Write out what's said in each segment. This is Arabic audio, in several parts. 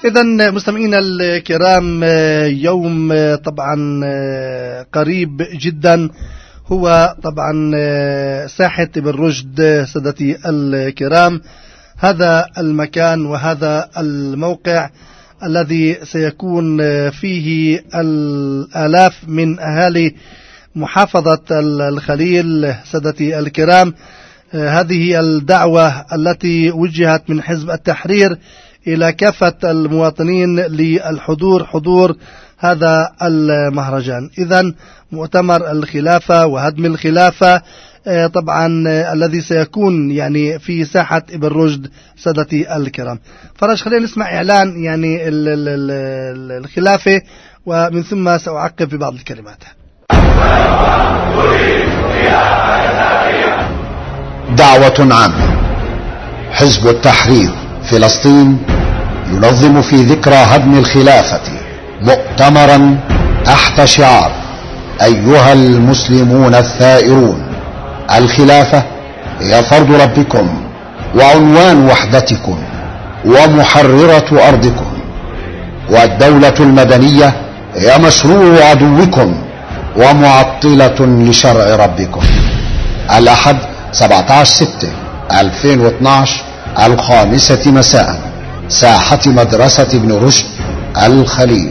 إذن مستمعينا الكرام، يوم طبعا قريب جدا هو طبعا ساحة ابن رشد. سادتي الكرام، هذا المكان وهذا الموقع الذي سيكون فيه الآلاف من أهالي محافظة الخليل. سادتي الكرام، هذه الدعوة التي وجهت من حزب التحرير إلى كافة المواطنين للحضور، حضور هذا المهرجان. إذن مؤتمر الخلافة وهدم الخلافة طبعا الذي سيكون يعني في ساحة ابن رشد. سادتي الكرام، فرج خلينا نسمع إعلان يعني الخلافة ومن ثم سأعقب ببعض الكلمات. دعوة عامة. حزب التحرير فلسطين ينظم في ذكرى هدم الخلافة مؤتمرا تحت شعار أيها المسلمون الثائرون، الخلافة هي فرض ربكم وعنوان وحدتكم ومحررة أرضكم، والدولة المدنية هي مشروع عدوكم ومعطلة لشرع ربكم. الأحد 17/6/2012 5:00 مساء، ساحة مدرسة ابن رشد الخليل.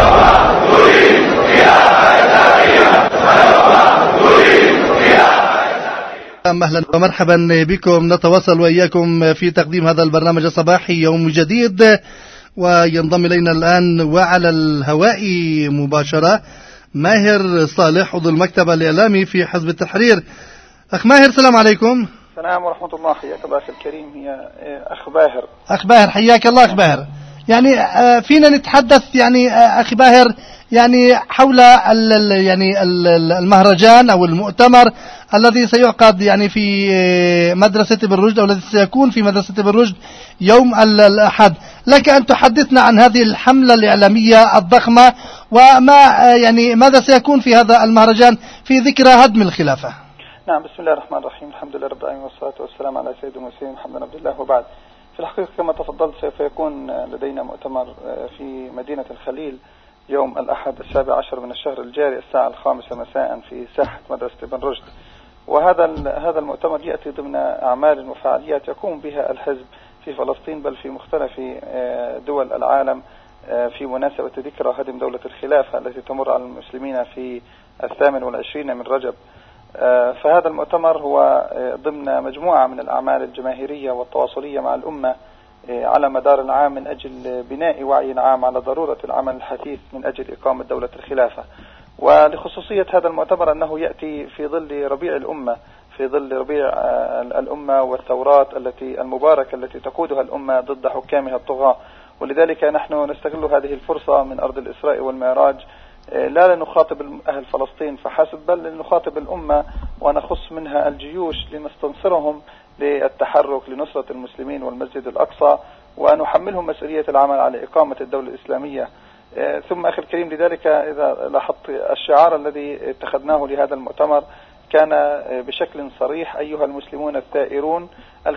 أهلا ومرحبا بكم. نتواصل وإياكم في تقديم هذا البرنامج الصباحي يوم جديد، وينضم إلينا الآن وعلى الهواء مباشرة ماهر صالح، عضو المكتب الإعلامي في حزب التحرير. أخ ماهر، السلام عليكم. السلام ورحمة الله. حياك الله أخي الكريم. يا أخ باهر. أخ باهر، حياك الله أخ باهر. يعني فينا نتحدث يعني أخي باهر يعني حول يعني المهرجان أو المؤتمر الذي سيعقد يعني في مدرسة ابن رشد، أو الذي سيكون في مدرسة ابن رشد يوم الأحد. لك أن تحدثنا عن هذه الحملة الإعلامية الضخمة، وما يعني ماذا سيكون في هذا المهرجان في ذكرى هدم الخلافة. نعم، بسم الله الرحمن الرحيم، الحمد لله رب العالمين، والصلاة والسلام على سيد المرسلين محمد عبد الله وبعد. في الحقيقة كما تفضلت سوف يكون لدينا مؤتمر في مدينة الخليل يوم الأحد 17 من الشهر الجاري الساعة 5 مساء في ساحة مدرسة ابن رشد. وهذا المؤتمر يأتي ضمن أعمال وفعاليات يقوم بها الحزب في فلسطين، بل في مختلف دول العالم، في مناسبة ذكرى هدم دولة الخلافة التي تمر على المسلمين في 28 من رجب. فهذا المؤتمر هو ضمن مجموعة من الأعمال الجماهيرية والتواصلية مع الأمة على مدار العام من أجل بناء وعي عام على ضرورة العمل الحثيث من أجل إقامة دولة الخلافة. ولخصوصية هذا المؤتمر أنه يأتي في ظل ربيع الأمة، في ظل ربيع الأمة والثورات المباركة التي تقودها الأمة ضد حكامها الطغاة. ولذلك نحن نستغل هذه الفرصة من أرض الإسراء والمعراج، لا لنخاطب أهل فلسطين فحسب، بل لنخاطب الأمة ونخص منها الجيوش لنستنصرهم للتحرك لنصرة المسلمين والمسجد الأقصى، ونحملهم مسؤولية العمل على إقامة الدولة الإسلامية. ثم أخي الكريم، لذلك إذا لاحظت الشعار الذي اتخذناه لهذا المؤتمر كان بشكل صريح: أيها المسلمون الثائرون،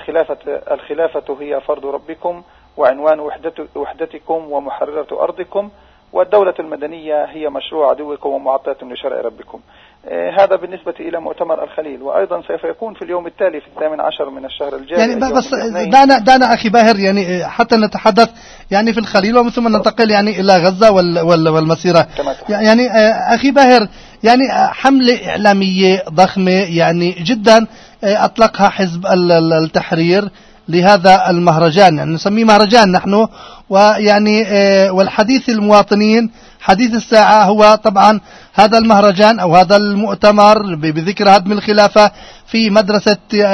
الخلافة هي فرض ربكم وعنوان وحدتكم ومحررة أرضكم، والدولة المدنية هي مشروع عدوكم ومعطلة لشرع ربكم. هذا بالنسبة إلى مؤتمر الخليل. وأيضا سوف يكون في اليوم التالي في 18 من الشهر الجاري. يعني بس دانا أخي باهر، يعني حتى نتحدث يعني في الخليل ومن ثم ننتقل يعني إلى غزة والمسيرة. يعني أخي باهر، يعني حملة إعلامية ضخمة يعني جدا أطلقها حزب التحرير لهذا المهرجان، يعني نسميه مهرجان نحن، ويعني والحديث المواطنين حديث الساعة هو طبعا هذا المهرجان أو هذا المؤتمر بذكر هدم الخلافة في مدرسة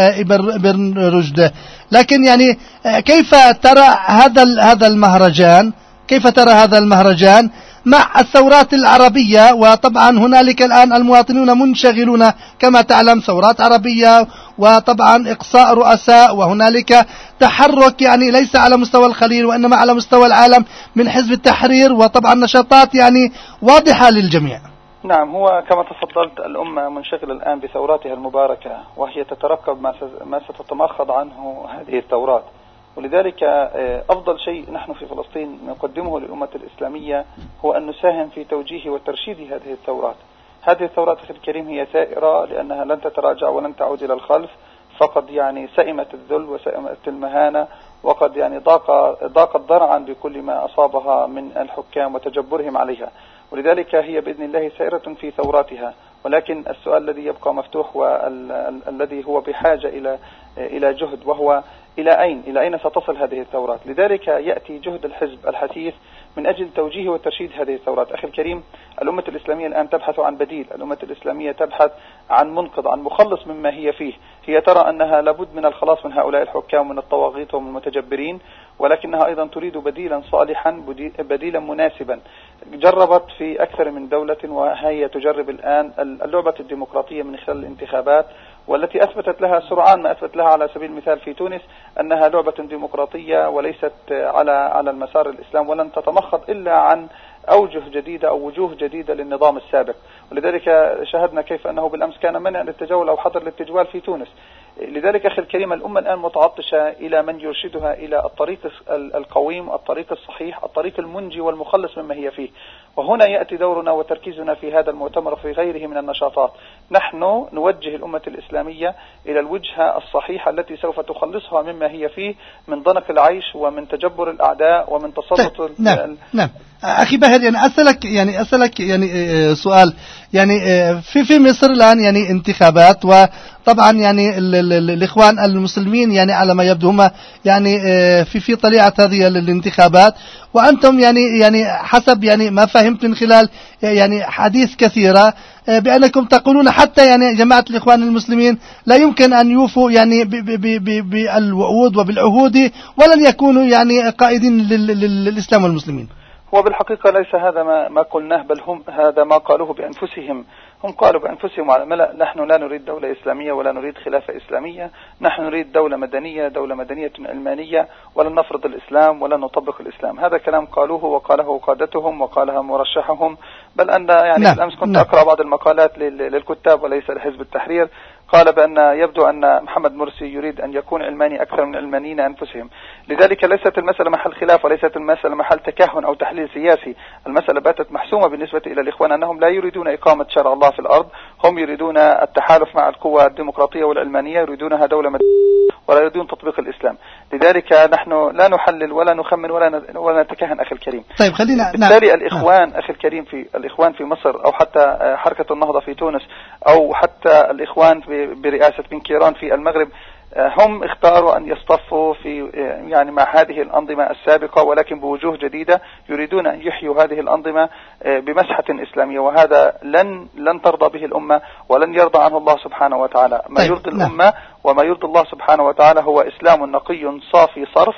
ابن رشد. لكن يعني كيف ترى هذا المهرجان، كيف ترى هذا المهرجان مع الثورات العربية؟ وطبعا هنالك الآن المواطنون منشغلون كما تعلم، ثورات عربية وطبعا إقصاء رؤساء، وهنالك تحرك يعني ليس على مستوى الخليل وإنما على مستوى العالم من حزب التحرير، وطبعا نشاطات يعني واضحة للجميع. نعم، هو كما تفضلت الأمة منشغلة الآن بثوراتها المباركة، وهي تترقب ما ستتمخض عنه هذه الثورات. ولذلك أفضل شيء نحن في فلسطين نقدمه للأمة الإسلامية هو أن نساهم في توجيه وترشيد هذه الثورات. هذه الثورات أخي الكريم هي ثائرة لأنها لن تتراجع ولن تعود إلى الخلف، فقد يعني سئمت الذل وسئمت المهانة، وقد يعني ضاقت ضرعا بكل ما أصابها من الحكام وتجبرهم عليها. ولذلك هي بإذن الله سائرة في ثوراتها، ولكن السؤال الذي يبقى مفتوح والذي هو بحاجة إلى جهد، وهو إلى أين ستصل هذه الثورات. لذلك يأتي جهد الحزب الحثيث من أجل توجيه وترشيد هذه الثورات. أخي الكريم، الأمة الإسلامية الآن تبحث عن بديل، الأمة الإسلامية تبحث عن منقذ، عن مخلص مما هي فيه. هي ترى أنها لابد من الخلاص من هؤلاء الحكام ومن الطواغيت ومن المتجبرين، ولكنها أيضا تريد بديلا صالحا، بديلا مناسبا. جربت في أكثر من دولة، وهي تجرب الآن اللعبة الديمقراطية من خلال الانتخابات، والتي أثبتت لها سرعان ما أثبت لها على سبيل المثال في تونس أنها لعبة ديمقراطية وليست على المسار الإسلام، ولن تتمخض إلا عن أوجه جديدة أو وجوه جديدة للنظام السابق. ولذلك شاهدنا كيف أنه بالأمس كان منع للتجول أو حظر للتجوال في تونس. لذلك أخي الكريم، الأمة الآن متعطشة إلى من يرشدها إلى الطريق القويم، الطريق الصحيح، الطريق المنجي والمخلص مما هي فيه. وهنا يأتي دورنا وتركيزنا في هذا المؤتمر وفي غيره من النشاطات. نحن نوجه الأمة الإسلامية إلى الوجهة الصحيحة التي سوف تخلصها مما هي فيه من ضنك العيش ومن تجبر الأعداء ومن تسلط. نعم. أخي باهر، أسألك سؤال. في مصر الآن انتخابات، وطبعا الإخوان المسلمين على ما يبدو هم في طليعة هذه الانتخابات، وأنتم حسب ما فهمت من خلال حديث كثيرة بأنكم تقولون حتى جماعة الإخوان المسلمين لا يمكن أن يوفوا بالوعود وبالعهود، ولن يكونوا قائدين للإسلام والمسلمين. هو بالحقيقة ليس هذا ما قلناه، بل هم هذا ما قالوه بأنفسهم. هم قالوا بأنفسهم على الملأ: نحن لا نريد دولة إسلامية ولا نريد خلافة إسلامية، نحن نريد دولة مدنية علمانية، ولن نفرض الإسلام ولن نطبق الإسلام. هذا كلام قالوه وقاله قادتهم وقالها مرشحهم. بل أن بالأمس كنت أقرأ بعض المقالات للكتاب وليس لحزب التحرير، قال بأن يبدو أن محمد مرسي يريد أن يكون علماني أكثر من علمانيين أنفسهم. لذلك ليست المسألة محل خلاف، وليست المسألة محل تكهن أو تحليل سياسي. المسألة باتت محسومة بالنسبة إلى الإخوان أنهم لا يريدون إقامة شرع الله في الأرض، هم يريدون التحالف مع القوى الديمقراطية والعلمانية، يريدونها دولة مدنية ولا يريدون تطبيق الإسلام. لذلك نحن لا نحلل ولا نخمن ولا نتكهن أخي الكريم. طيب خلينا بالتالي الإخوان أخي الكريم الإخوان في مصر، أو حتى حركة النهضة في تونس، أو حتى الإخوان برئاسة بن كيران في المغرب، هم اختاروا أن يصطفوا في مع هذه الأنظمة السابقة، ولكن بوجوه جديدة يريدون أن يحيوا هذه الأنظمة بمسحة إسلامية، وهذا لن ترضى به الأمة ولن يرضى عنه الله سبحانه وتعالى. ما يرضي الأمة وما يرضي الله سبحانه وتعالى هو إسلام نقي صافي صرف،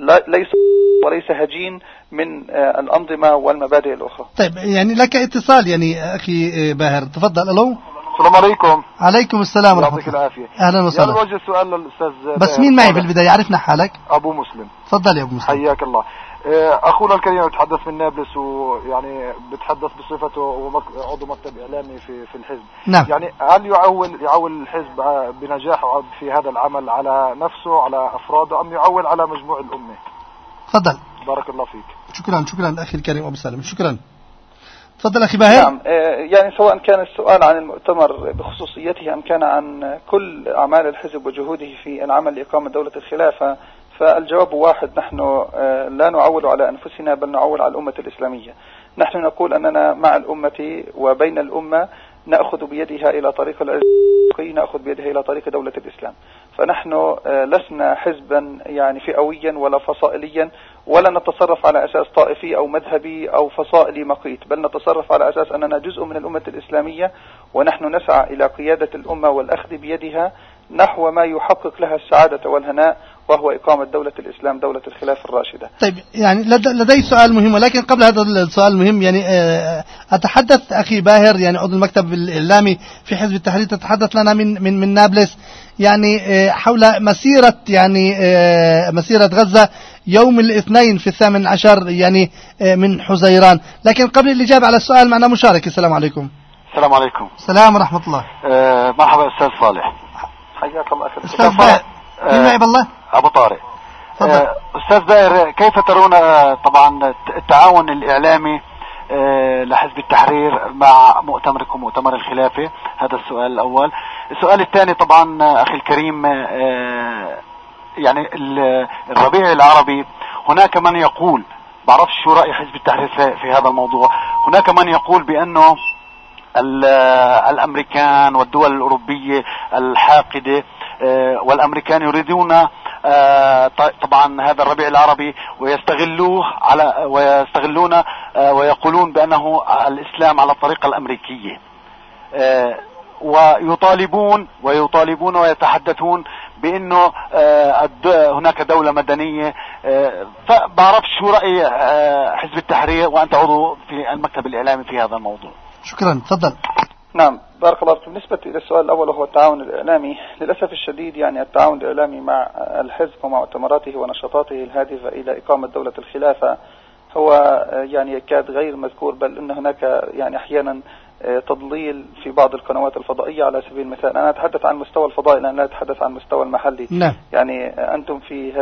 وليس هجين من الأنظمة والمبادئ الأخرى. طيب لك اتصال أخي باهر، تفضل. ألو، السلام عليكم. عليكم السلام ورحمة الله. العافية. أهلا وسهلا. وجه سؤال للأستاذ بس مين معي بالبداية؟ عرفنا حالك. أبو مسلم. تفضل يا أبو مسلم. حياك الله. أخونا الكريم يتحدث من نابلس، بتحدث بصفته عضو مكتب إعلامي في الحزب. نعم. هل يعول الحزب بنجاحه في هذا العمل على نفسه على أفراده، أم يعول على مجموع الأمة؟ تفضل. بارك الله فيك. شكرا أخي الكريم أبو سالم، شكرا. تفضل أخي باهر. نعم، سواء كان السؤال عن المؤتمر بخصوصيته أم كان عن كل أعمال الحزب وجهوده في العمل لإقامة دولة الخلافة، فالجواب واحد: نحن لا نعول على أنفسنا بل نعول على الأمة الإسلامية. نحن نقول أننا مع الأمة وبين الأمة، نأخذ بيدها إلى طريق العز، نأخذ بيدها إلى طريق دولة الإسلام. فنحن لسنا حزبا فئويا ولا فصائليا، ولا نتصرف على أساس طائفي أو مذهبي أو فصائلي مقيت، بل نتصرف على أساس أننا جزء من الأمة الإسلامية، ونحن نسعى إلى قيادة الأمة والأخذ بيدها نحو ما يحقق لها السعادة والهناء، وهو إقامة دولة الإسلام، دولة الخلافة الراشدة. طيب لدي سؤال مهم، ولكن قبل هذا السؤال المهم أتحدث أخي باهر عضو المكتب الإعلامي في حزب التحرير، تتحدث لنا من نابلس حول مسيرة مسيرة غزة يوم الاثنين في 18 من حزيران. لكن قبل الإجابة على السؤال معنا مشارك. السلام عليكم. السلام عليكم. السلام ورحمة الله. مرحبا أستاذ صالح. حياك الله أخي. أستاذ مين معي بالله؟ أبو طارق. أستاذ داير، كيف ترون طبعا التعاون الإعلامي لحزب التحرير مع مؤتمركم مؤتمر الخلافة؟ هذا السؤال الأول. السؤال الثاني طبعا أخي الكريم، يعني الربيع العربي، هناك من يقول، بعرف شو رأي حزب التحرير في هذا الموضوع، هناك من يقول بأنه الأمريكان والدول الأوروبية الحاقدة والأمريكان يريدون طبعا هذا الربيع العربي ويستغلون ويقولون بأنه الإسلام على الطريقة الأمريكية، ويطالبون ويتحدثون بأنه هناك دولة مدنية. فبعرف شو رأي حزب التحرير وأنت عضو في المكتب الإعلامي في هذا الموضوع. شكرا، تفضل. نعم، بارك الله فيكم. بالنسبة إلى السؤال الأول وهو التعاون الإعلامي، للأسف الشديد يعني التعاون الإعلامي مع الحزب ومع مؤتمراته ونشاطاته الهادفة إلى إقامة دولة الخلافة هو يعني يكاد غير مذكور، بل أن هناك يعني أحيانا تضليل في بعض القنوات الفضائية. على سبيل المثال، أنا أتحدث عن مستوى الفضائي، أنا لا أتحدث عن مستوى المحلي. نعم. يعني أنتم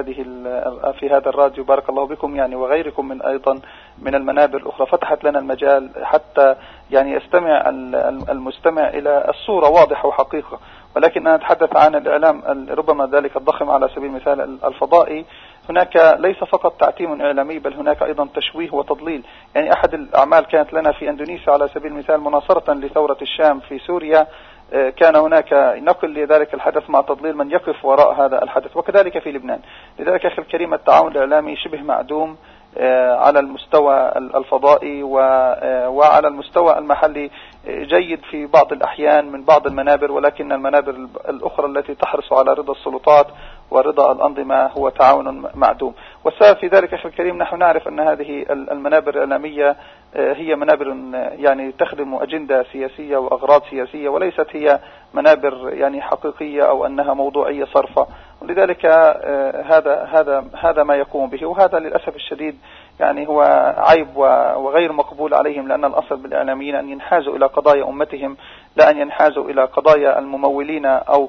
في هذا الراديو بارك الله بكم يعني، وغيركم من أيضا من المنابر الأخرى، فتحت لنا المجال حتى يعني يستمع المستمع إلى الصورة واضحة وحقيقة. ولكن أنا أتحدث عن الإعلام ربما ذلك الضخم على سبيل المثال الفضائي، هناك ليس فقط تعتيم إعلامي بل هناك أيضا تشويه وتضليل. يعني أحد الأعمال كانت لنا في أندونيسيا على سبيل المثال مناصرة لثورة الشام في سوريا، كان هناك نقل لذلك الحدث مع تضليل من يقف وراء هذا الحدث، وكذلك في لبنان. لذلك أخي الكريم التعاون الإعلامي شبه معدوم على المستوى الفضائي وعلى المستوى المحلي جيد في بعض الأحيان من بعض المنابر، ولكن المنابر الأخرى التي تحرص على رضا السلطات ورضا الأنظمة هو تعاون معدوم. والسبب في ذلك أخي الكريم، نحن نعرف أن هذه المنابر الإعلامية هي منابر يعني تخدم أجندة سياسية وأغراض سياسية، وليست هي منابر يعني حقيقية أو أنها موضوعية صرفة. ولذلك هذا ما يقوم به، وهذا للأسف الشديد يعني هو عيب وغير مقبول عليهم، لأن الأصل بالإعلاميين أن ينحازوا إلى قضايا أمتهم، لا أن ينحازوا إلى قضايا الممولين أو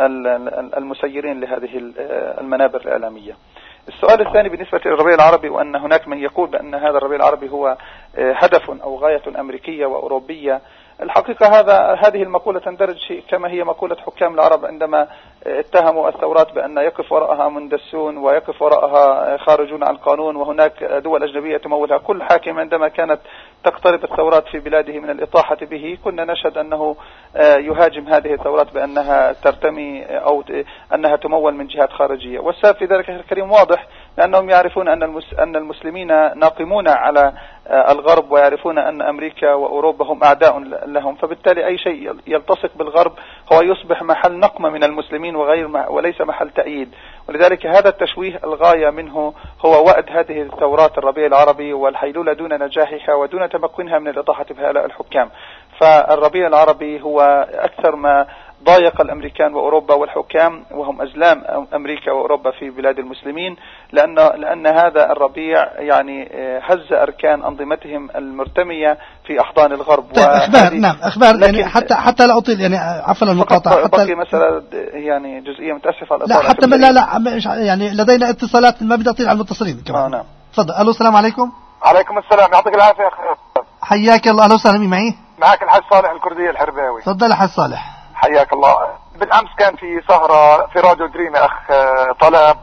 المسيرين لهذه المنابر الإعلامية. السؤال الثاني بالنسبة للربيع العربي، وأن هناك من يقول بأن هذا الربيع العربي هو هدف أو غاية أمريكية وأوروبية. الحقيقة هذه المقولة تندرج كما هي مقولة حكام العرب عندما اتهموا الثورات بأن يقف وراءها مندسون ويقف وراءها خارجون عن القانون، وهناك دول أجنبية تمولها. كل حاكم عندما كانت تقترب الثورات في بلاده من الإطاحة به كنا نشهد أنه يهاجم هذه الثورات بأنها ترتمي أو أنها تمول من جهات خارجية. والسبب في ذلك الكريم واضح، لأنهم يعرفون أن المسلمين ناقمون على الغرب، ويعرفون أن أمريكا وأوروبا هم أعداء لهم، فبالتالي أي شيء يلتصق بالغرب هو يصبح محل نقمة من المسلمين وليس محل تأييد. ولذلك هذا التشويه الغاية منه هو وأد هذه الثورات الربيع العربي والحيلولة دون نجاحها ودون تمكنها من الإطاحة بهؤلاء الحكام. فالربيع العربي هو أكثر ما ضايق الأمريكان وأوروبا والحكام، وهم أزلام أمريكا وأوروبا في بلاد المسلمين، لأن هذا الربيع يعني هز أركان أنظمتهم المرتمية في أحضان الغرب. أخبار يعني حتى لا أطيل يعني عفوا المقاطعة، حتى مسألة يعني جزئية متأسف على الإطالة. لا حتى لا يعني لدينا اتصالات، ما بدي أطيل على المتصلين كمان. نعم. تفضل. ألو، السلام عليكم. عليكم السلام، يعطيك العافية يا أخي. حياك الله. أهلا وسهلا. مين معي؟ معك الحاج صالح الكردية الحرباوي. تفضل الحاج صالح. حياك الله. بالأمس كان في سهرة في راديو دريم يا أخ طلب،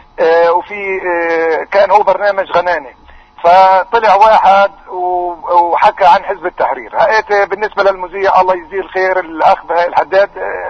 وفي كان هو برنامج غناني، فطلع واحد وحكى عن حزب التحرير. هقيت بالنسبة للمذيع الله يجزيه الخير الأخ بهاء الحداد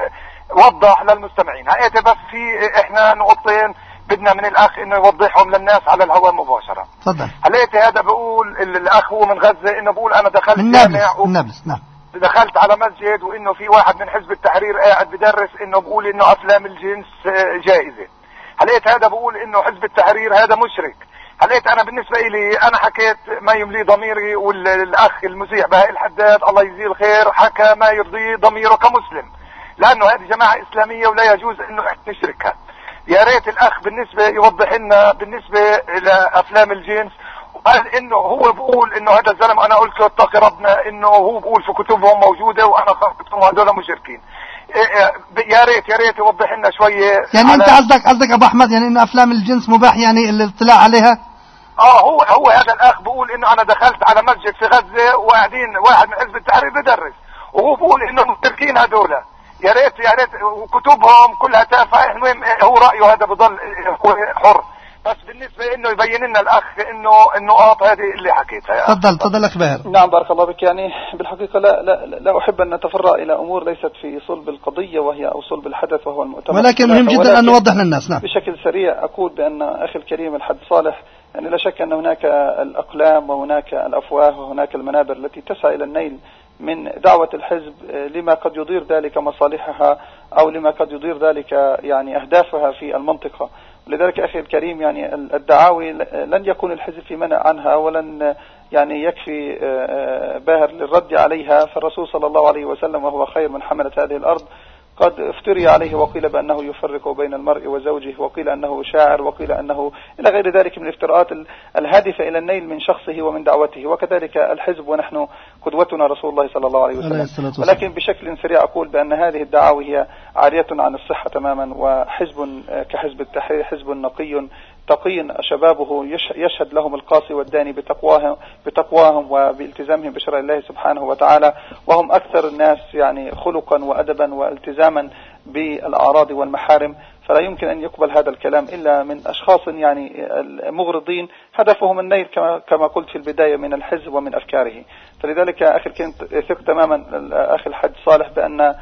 وضح للمستمعين. هقيت بس في إحنا نقطتين بدنا من الأخ إنه يوضحهم للناس على الهواء مباشرة. تفضل. هلقيت هذا بقول الأخ هو من غزة إنه بقول أنا دخلت من نابلس. نعم. دخلت على مسجد وإنه في واحد من حزب التحرير قاعد بدرس إنه بقول إنه أفلام الجنس جائزة. هلقيت هذا بقول إنه حزب التحرير هذا مشرك. هلقيت أنا بالنسبة إلي أنا حكيت ما يملي ضميري، والأخ المذيع بهاء الحداد الله يجزيه الخير حكى ما يرضي ضميره كمسلم، لأنه هذه جماعة إسلامية ولا يجوز إنه نشركها. يا ريت الأخ بالنسبة يوضح لنا بالنسبة إلى أفلام الجنس، وقال إنه هو بقول إنه هذا الزلمة أنا قلت له اتقي ربنا، إنه هو بقول في كتبهم موجودة وأنا قرأتهم هذول مشركين. يا ريت يوضح لنا شوية. يعني انت قصدك ابو احمد يعني انه افلام الجنس مباح يعني الاطلاع عليها؟ هو هذا الاخ بيقول انه انا دخلت على مسجد في غزة وقاعدين واحد من حزب التحرير بدرس، وهو بيقول انه مشتركين هذول. يا ريت وكتبهم كلها تافهة. المهم هو رأيه هذا بضل حر، بس بالنسبة انه يبين لنا الاخ انه النقاط هذه اللي حكيتها. تفضل اخ باهر. نعم بارك الله بك. يعني بالحقيقة لا احب ان نتفرع الى امور ليست في صلب القضية وهي او صلب الحدث وهو المؤتمر، ولكن مهم جدا ان نوضح للناس. نعم بشكل سريع اقول بان اخي الكريم الحاج صالح يعني لا شك ان هناك الاقلام وهناك الافواه وهناك المنابر التي تسعى الى النيل من دعوة الحزب لما قد يضير ذلك مصالحها أو لما قد يضير ذلك يعني أهدافها في المنطقة. لذلك أخي الكريم يعني الدعاوي لن يكون الحزب في منع عنها، ولن يعني يكفي باهر للرد عليها. فالرسول صلى الله عليه وسلم وهو خير من حملة هذه الأرض قد افتري عليه وقيل بأنه يفرق بين المرء وزوجه، وقيل أنه شاعر، وقيل أنه إلى غير ذلك من الافتراءات الهادفة إلى النيل من شخصه ومن دعوته. وكذلك الحزب ونحن قدوتنا رسول الله صلى الله عليه وسلم. ولكن بشكل سريع أقول بأن هذه الدعاوي هي عارية عن الصحة تماما، وحزب كحزب التحرير حزب نقي تقي شبابه يشهد لهم القاصي والداني بتقواهم وبالتزامهم بشرع الله سبحانه وتعالى، وهم أكثر الناس يعني خلقا وأدبا والتزاما بالأعراض والمحارم. فلا يمكن أن يقبل هذا الكلام إلا من أشخاص يعني مغرضين هدفهم النيل كما قلت في البداية من الحزب ومن أفكاره. فلذلك أخي الكريم ثق تماما أخي الحاج صالح بأن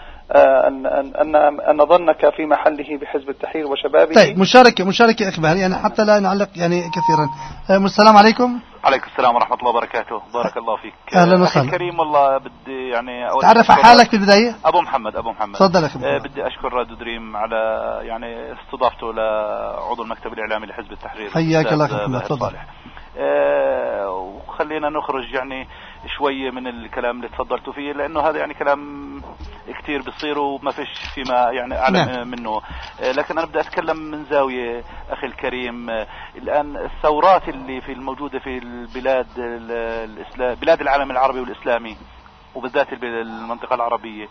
أن ظنك في محله بحزب التحرير وشبابه. طيب مشاركة إخبار يعني حتى لا نعلق يعني كثيرا. السلام عليكم. عليكم السلام ورحمة الله وبركاته. بارك الله فيك. أهلا وسهلا. كريم والله بدي يعني تعرف حالك في البداية. أبو محمد. تفضل أخي. بدي أشكر راديو دريم على يعني استضافته لعضو المكتب الإعلامي لحزب التحرير. حياك الله أخي. تفضل. وخلينا نخرج يعني شوية من الكلام اللي تفضلتوا فيه، لأنه هذا يعني كلام كتير بيصير وما فيش فيما يعني أعلم منه. لكن أنا بدي أتكلم من زاوية أخي الكريم. الآن الثورات اللي في الموجودة في البلاد بلاد العالم العربي والإسلامي وبالذات المنطقة العربية،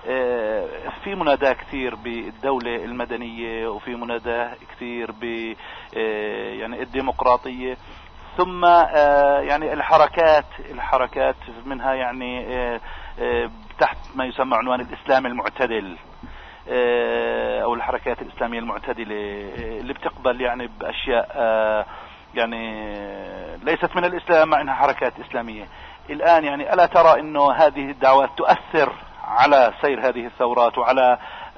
في مناداة كثير بالدولة المدنية، وفي مناداة كثير ب يعني الديمقراطية، ثم يعني الحركات منها يعني تحت ما يسمى عنوان الإسلام المعتدل، أو الحركات الإسلامية المعتدلة اللي بتقبل يعني بأشياء يعني ليست من الإسلام مع أنها حركات إسلامية. الآن يعني ألا ترى أنه هذه الدعوات تؤثر على سير هذه الثورات وعلى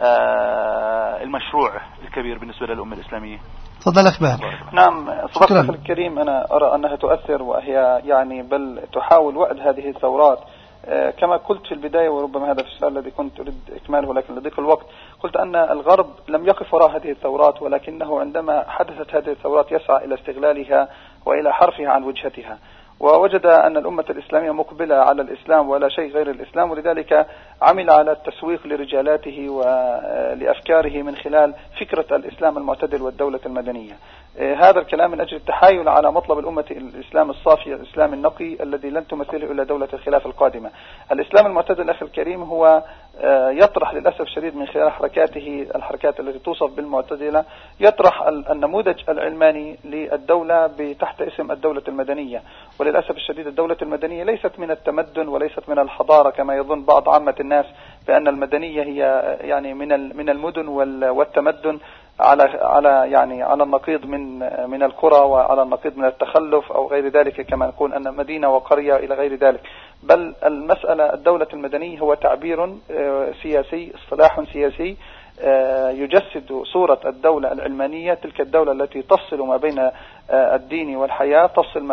المشروع الكبير بالنسبة للأمة الإسلامية؟ تفضل أخبار. نعم صدق أخي الكريم، أنا أرى أنها تؤثر، وهي يعني بل تحاول وأد هذه الثورات كما قلت في البداية، وربما هذا في السؤال الذي كنت أريد إكماله لكن لضيق الوقت. قلت أن الغرب لم يقف وراء هذه الثورات، ولكنه عندما حدثت هذه الثورات يسعى إلى استغلالها وإلى حرفها عن وجهتها، ووجد أن الأمة الإسلامية مقبلة على الإسلام ولا شيء غير الإسلام، ولذلك عمل على التسويق لرجالاته ولأفكاره من خلال فكرة الإسلام المعتدل والدولة المدنية. هذا الكلام من أجل التحايل على مطلب الأمة الإسلام الصافي، الإسلام النقي الذي لن تمثله إلا دولة الخلافة القادمة. الإسلام المعتدل أخي الكريم هو يطرح للأسف الشديد من خلال حركاته، الحركات التي توصف بالمعتدلة، يطرح النموذج العلماني للدولة تحت اسم الدولة المدنية. وللأسف الشديد الدولة المدنية ليست من التمدن وليست من الحضارة كما يظن بعض عامة الناس، بأن المدنية هي يعني من المدن والتمدن على يعني على النقيض من القرى وعلى النقيض من التخلف أو غير ذلك، كما نقول أن مدينة وقرية إلى غير ذلك. بل المسألة الدولة المدنية هو تعبير سياسي، اصطلاح سياسي يجسد صورة الدولة العلمانية، تلك الدولة التي تفصل ما بين الدين والحياة،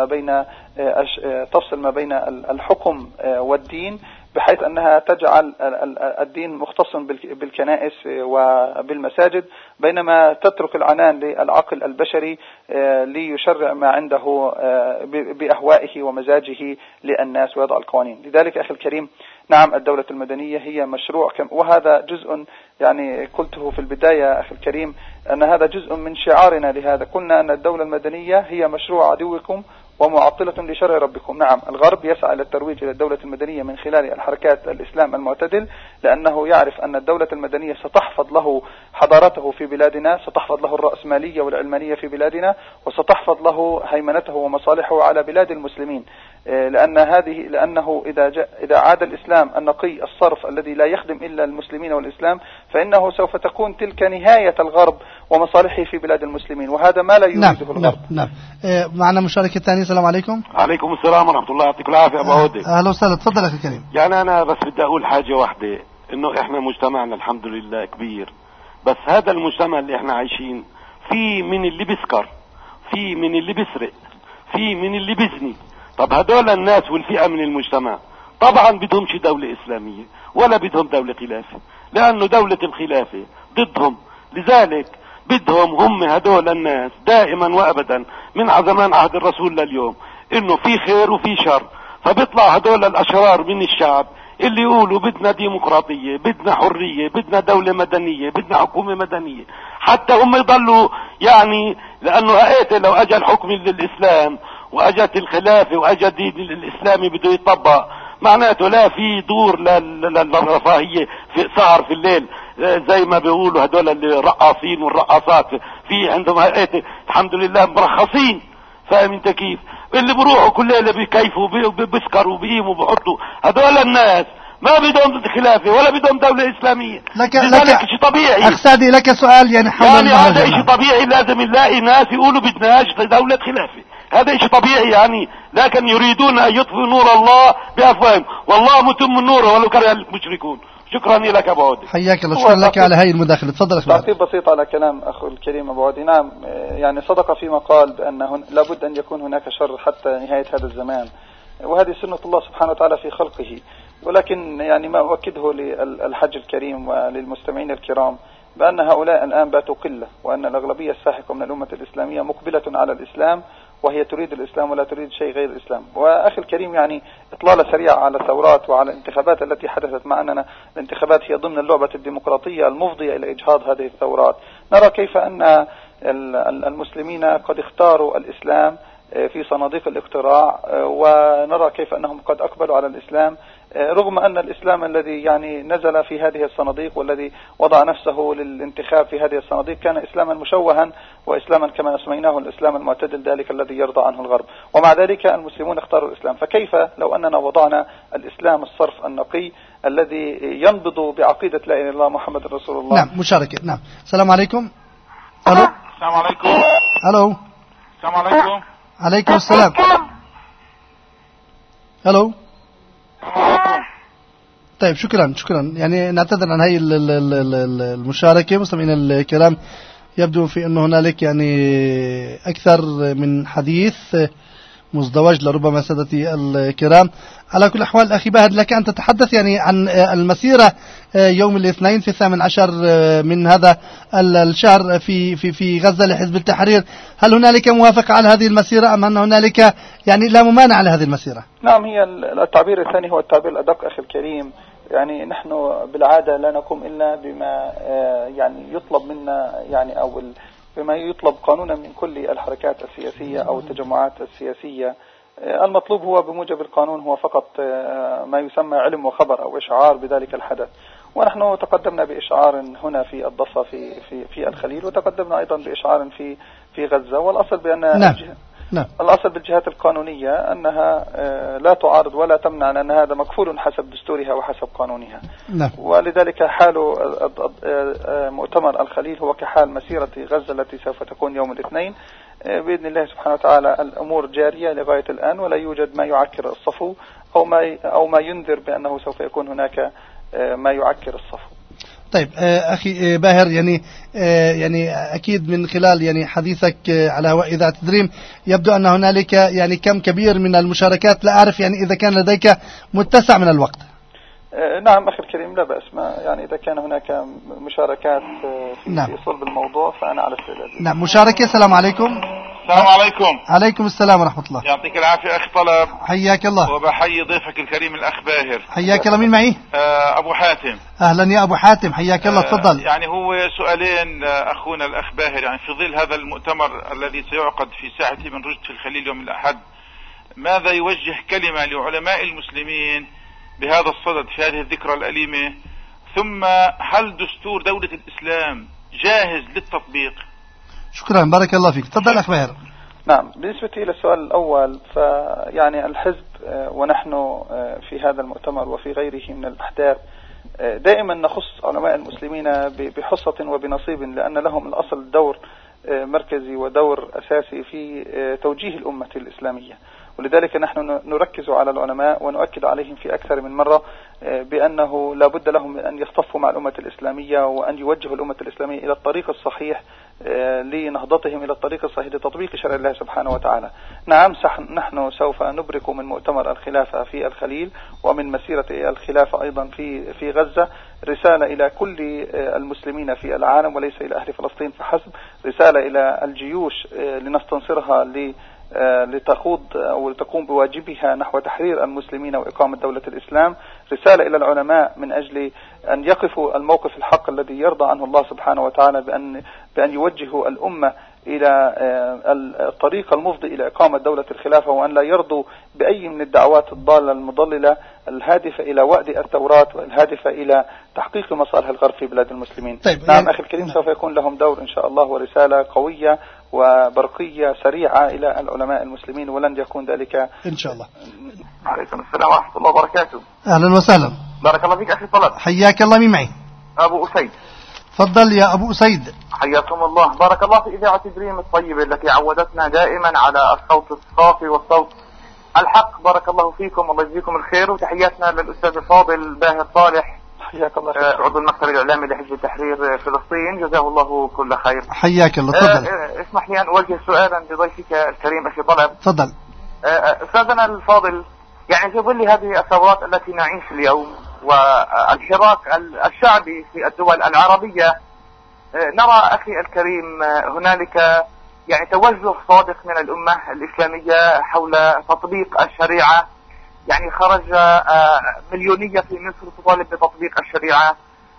تفصل ما بين الحكم والدين، بحيث أنها تجعل الدين مختص بالكنائس وبالمساجد، بينما تترك العنان للعقل البشري ليشرع ما عنده بأهوائه ومزاجه للناس ويضع القوانين. لذلك أخي الكريم نعم الدولة المدنية هي مشروع، وهذا جزء يعني قلته في البداية أخي الكريم أن هذا جزء من شعارنا. لهذا قلنا أن الدولة المدنية هي مشروع عدوكم ومعطلة لشرع ربكم. نعم، الغرب يسعى للترويج إلى الدولة المدنية من خلال الحركات الإسلام المعتدل، لأنه يعرف أن الدولة المدنية ستحفظ له حضارته في بلادنا، ستحفظ له الرأسمالية والعلمانية في بلادنا، وستحفظ له هيمنته ومصالحه على بلاد المسلمين. لأنه إذا عاد الإسلام النقي الصرف الذي لا يخدم إلا المسلمين والإسلام، فإنه سوف تكون تلك نهاية الغرب ومصالحه في بلاد المسلمين، وهذا ما لا يريده الغرب. نعم. معنا مشاركة ثانية. السلام عليكم. عليكم السلام ورحمة الله، يعطيك العافية أبو عودة. أهلا وسهلا، تفضل أخي الكريم. يعني أنا بس بدي أقول حاجة واحدة، إنه إحنا مجتمعنا الحمد لله كبير، بس هذا المجتمع اللي إحنا عايشين في من اللي بيسكر، في من اللي بيسرق، في من اللي بيزني. طب هدول الناس والفئة من المجتمع طبعا بدهم شي دولة إسلامية ولا بدهم دولة خلافة، لأنه دولة الخلافة ضدهم. لذلك بدهم هم هدول الناس دائما وأبدا من زمان عهد الرسول لليوم إنه في خير وفي شر، فبيطلع هدول الأشرار من الشعب اللي يقولوا بدنا ديمقراطية، بدنا حرية، بدنا دولة مدنية، بدنا حكومة مدنية، حتى هم يضلوا يعني، لأنه هقيت لو أجى الحكم للإسلام وأجت الخلافة وأجى الدين الإسلامي بده يطبق، معناته لا في دور للرفاهية، في سهر في الليل زي ما بيقولوا هدول الرقاصين والرقاصات، في عندهم هقيت الحمد لله مرخصين. فاهم انت كيف؟ اللي بروحوا كل ليلة بيكيفوا بيسكروا بيقيموا بيحطوا، هدول الناس ما بدهم خلافة ولا بدهم دولة إسلامية. لك شيء طبيعي. أقصادي لك سؤال يعني حول يعني هذا شيء طبيعي، لازم نلاقي ناس يقولوا بدناش دولة خلافة، هذا شيء طبيعي يعني، لكن يريدون أن يطفئوا نور الله بأفواههم، والله متم النور ولو كره المشركون. شكرا لك أبو عودي. حياك الله، شكرا لك على هاي المداخلة. تفضل. تعقيب بسيط على كلام أخو الكريم أبو عودي. نعم، يعني صدق فيما قال بأن لابد أن يكون هناك شر حتى نهاية هذا الزمان، وهذه سنة الله سبحانه وتعالى في خلقه. ولكن يعني ما أؤكده للحج الكريم وللمستمعين الكرام بأن هؤلاء الآن باتوا قلة، وأن الأغلبية الساحقة من الأمة الإسلامية مقبلة على الإسلام، وهي تريد الإسلام ولا تريد شيء غير الإسلام. وأخي الكريم يعني إطلالة سريعة على الثورات وعلى الانتخابات التي حدثت، مع أننا الانتخابات هي ضمن اللعبة الديمقراطية المفضية إلى إجهاض هذه الثورات. نرى كيف أن المسلمين قد اختاروا الإسلام في صناديق الاقتراع، ونرى كيف أنهم قد أقبلوا على الإسلام، رغم أن الإسلام الذي يعني نزل في هذه الصناديق والذي وضع نفسه للانتخاب في هذه الصناديق كان إسلاما مشوها، وإسلاما كما سميناه الإسلام المعتدل، ذلك الذي يرضى عنه الغرب. ومع ذلك المسلمون اختاروا الإسلام. فكيف لو أننا وضعنا الإسلام الصرف النقي الذي ينبض بعقيدة لا إله إلا الله محمد رسول الله. نعم، مشاركة. نعم. السلام عليكم. ألو. السلام عليكم. ألو. السلام عليكم. عليكم السلام. ألو. طيب، شكرا يعني نعتذر عن هاي المشاركة. مستمعين الكرام، يبدو في أنه هنالك يعني أكثر من حديث مزدوج لربما سادتي الكرام. على كل الأحوال أخي باهر، لك أن تتحدث يعني عن المسيرة يوم الاثنين في 18 من هذا الشهر في غزة لحزب التحرير. هل هنالك موافقة على هذه المسيرة أم أن هنالك يعني لا ممانع على هذه المسيرة؟ نعم، هي التعبير الثاني هو التعبير الأدق أخي الكريم. يعني نحن بالعادة لا نقوم إلا بما يعني يطلب منا، يعني أو بما يطلب قانونا من كل الحركات السياسية أو التجمعات السياسية. المطلوب هو بموجب القانون هو فقط ما يسمى علم وخبر أو إشعار بذلك الحدث. ونحن تقدمنا بإشعار هنا في الضفة في الخليل، وتقدمنا أيضا بإشعار في غزة. والأصل بأن الأصل بالجهات القانونية أنها لا تعارض ولا تمنع، لأن هذا مكفول حسب دستورها وحسب قانونها. ولذلك حال مؤتمر الخليل هو كحال مسيرة غزة التي سوف تكون يوم الاثنين بإذن الله سبحانه وتعالى. الأمور جارية لغاية الآن، ولا يوجد ما يعكر الصفو أو ما ينذر بأنه سوف يكون هناك ما يعكر الصفو. طيب أخي باهر، يعني أكيد من خلال يعني حديثك على هواء إذاعة دريم يبدو أن هنالك يعني كم كبير من المشاركات. لا أعرف يعني إذا كان لديك متسع من الوقت. نعم أخي الكريم، لا بأس، ما يعني إذا كان هناك مشاركات في صلب الموضوع فأنا على استعداد. نعم، مشاركة. السلام عليكم. السلام عليكم. عليكم السلام ورحمة الله. يعطيك العافية أخ طلب. حياك الله. وبحيي ضيفك الكريم الأخ باهر. حياك الله. مين معي؟ أبو حاتم. أهلا يا أبو حاتم، حياك الله. تفضل. يعني هو سؤالين أخونا الأخ باهر، يعني في ظل هذا المؤتمر الذي سيعقد في ساحة ابن رشد في الخليل يوم الأحد، ماذا يوجه كلمة لعلماء المسلمين بهذا الصدد في هذه الذكرى الأليمة؟ ثم هل دستور دولة الإسلام جاهز للتطبيق؟ شكرا، بارك الله فيك. تفضل أخ باهر. نعم، بالنسبة إلى السؤال الأول، فيعني الحزب ونحن في هذا المؤتمر وفي غيره من الأحداث دائما نخص علماء المسلمين بحصة وبنصيب، لأن لهم الأصل دور مركزي ودور أساسي في توجيه الأمة الإسلامية، ولذلك نحن نركز على العلماء ونؤكد عليهم في أكثر من مرة بأنه لا بد لهم أن يصطفوا مع الأمة الإسلامية وأن يوجهوا الأمة الإسلامية إلى الطريق الصحيح لنهضتهم إلى الطريق الصحيح لتطبيق شرع الله سبحانه وتعالى. نعم، نحن سوف نبرك من مؤتمر الخلافة في الخليل ومن مسيرة الخلافة أيضا في غزة رسالة إلى كل المسلمين في العالم وليس إلى أهل فلسطين فحسب، رسالة إلى الجيوش لنستنصرها لتخوض أو لتقوم بواجبها نحو تحرير المسلمين وإقامة دولة الإسلام، رسالة إلى العلماء من أجل أن يقفوا الموقف الحق الذي يرضى عنه الله سبحانه وتعالى بأن يوجهوا الأمة إلى الطريق المفضي إلى إقامة دولة الخلافة، وأن لا يرضوا بأي من الدعوات الضالة المضللة الهادفة إلى وأد الثورات والهادفة إلى تحقيق مصالح الغرب في بلاد المسلمين. طيب، نعم أخي الكريم، سوف يكون لهم دور إن شاء الله ورسالة قوية وبرقية سريعة إلى العلماء المسلمين، ولن يكون ذلك إن شاء الله. عليكم السلام ورحمة الله وبركاته. أهلا وسهلا. بارك الله فيك أخي طلب. حياك الله. مين معي؟ أبو أسيد. تفضل يا أبو أسيد. حياكم الله. بارك الله في إذاعة دريم الطيبة التي عودتنا دائما على الصوت الصافي والصوت الحق. بارك الله فيكم، الله يجزيكم الخير، وتحياتنا للأستاذ الفاضل باهر صالح، حياك الله، عضو المكتب الإعلامي لحزب تحرير فلسطين، جزاه الله كل خير. حياك الله. تفضل. اسمح لي أن أوجه سؤالا لضيفك الكريم أخي طلب. تفضل. أستاذنا الفاضل، يعني في ظل هذه الثورات التي نعيش اليوم والحراك الشعبي في الدول العربية، نرى أخي الكريم هنالك يعني توجه صادق من الأمة الإسلامية حول تطبيق الشريعة. يعني خرج مليونية في مصر تطالب بتطبيق الشريعة،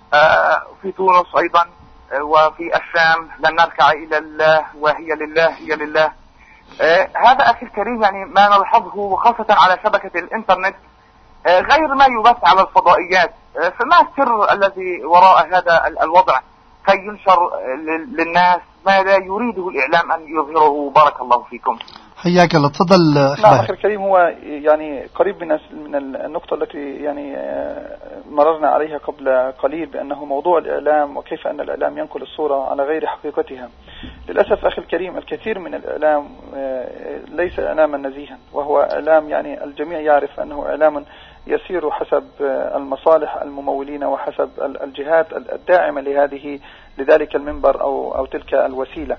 في تونس أيضا، وفي الشام لن نركع إلى الله وهي لله هي لله. هذا أخي الكريم يعني ما نلحظه خاصة على شبكة الإنترنت غير ما يبث على الفضائيات. فما السر الذي وراء هذا الوضع كي ينشر للناس ما لا يريده الإعلام أن يظهره؟ بارك الله فيكم. حياك الله. تفضل. نعم أخي الكريم، هو يعني قريب من النقطة التي يعني مررنا عليها قبل قليل، بأنه موضوع الإعلام وكيف أن الإعلام ينقل الصورة على غير حقيقتها. للأسف أخي الكريم الكثير من الإعلام ليس إعلاما نزيها، وهو إعلام يعني الجميع يعرف أنه إعلام يسير حسب المصالح الممولين وحسب الجهات الداعمة لذلك المنبر أو تلك الوسيلة.